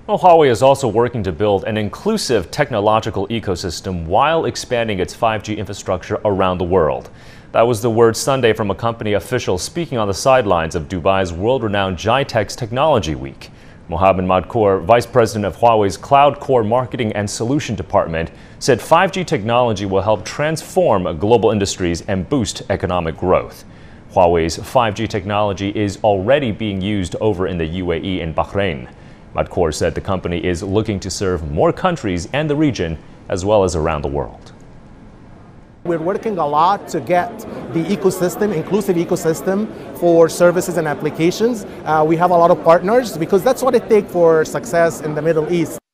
Well, Huawei is also working to build an inclusive technological ecosystem while expanding its 5G infrastructure around the world. That was the word Sunday from a company official speaking on the sidelines of Dubai's world-renowned GITEX Technology Week. Mohammed Madkour, vice president of Huawei's Cloud Core Marketing and Solution Department, said 5G technology will help transform global industries and boost economic growth. Huawei's 5G technology is already being used over in the UAE and Bahrain. Madkour said the company is looking to serve more countries and the region, as well as around the world. We're working a lot to get the ecosystem, inclusive ecosystem for services and applications. We have a lot of partners because that's what it takes for success in the Middle East.